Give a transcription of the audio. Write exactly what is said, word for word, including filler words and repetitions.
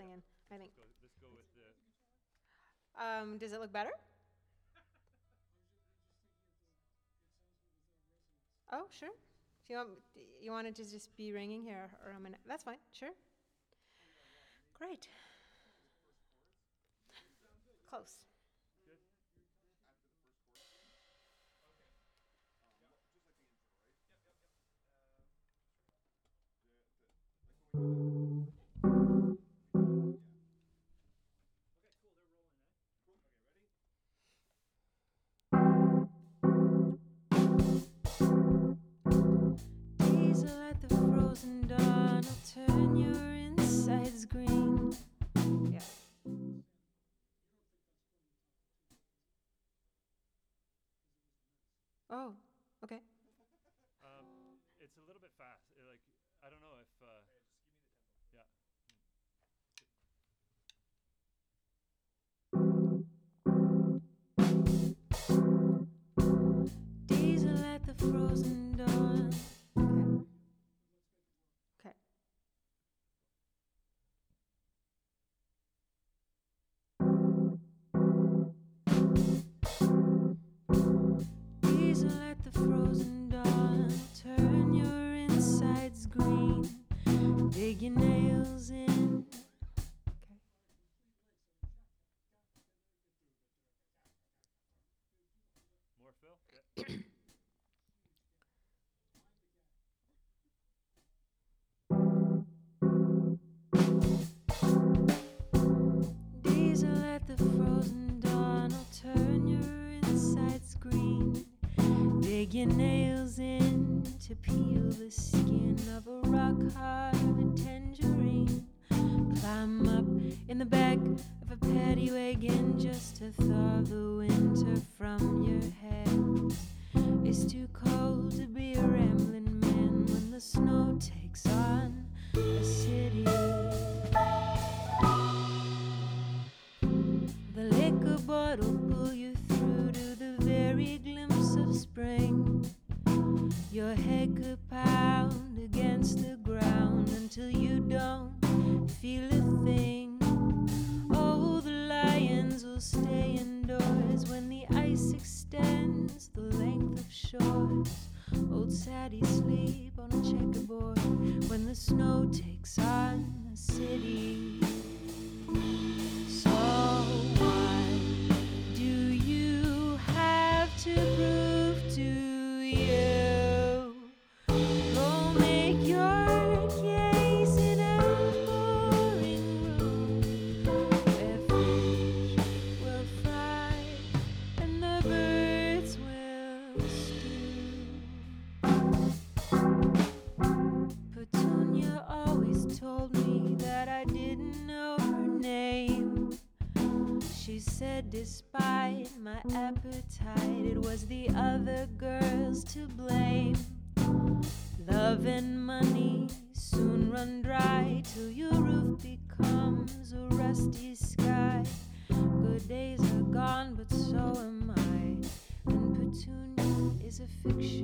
singing, I think. Go, let's go with the. Um, does it look better? Oh, sure. Do you want, you want it to just be ringing here, or I'm gonna, that's fine, sure. Great. Close. Good. Diesel at the frozen dawn will turn your insides green. Yeah. Oh, okay. Um, it's a little bit fast. Uh, Like I don't know if. Uh, yeah. Diesel at the frozen dawn. Okay. Okay. Diesel at the frozen dawn, turn your insides green. Dig your nails in. Okay. More Phil. Yeah. Diesel at the frozen dawn will turn your insides green. Dig your nails in to peel the skin of a rock-hard tangerine. Climb up in the back of a paddy wagon just to thaw the winter from your hands. It's too cold to be a rambling man when the snow takes on a city. The liquor bottle pull you through to the very glimpse of spring. Your head could pound against the ground until you don't feel a thing. Oh, the lions will stay indoors when the ice extends the length of shores. Old Sadie sleep on a checkerboard when the snow takes on a city. So what do you have to prove to you? Go make your case in a boring room where fish will fry and the birds will stew. Petunia always told me that I didn't know her name. She said despite my appetite, it was the other girls to blame. Love and money soon run dry till your roof becomes a rusty sky. Good days are gone, but so am I. And Petunia is a fiction.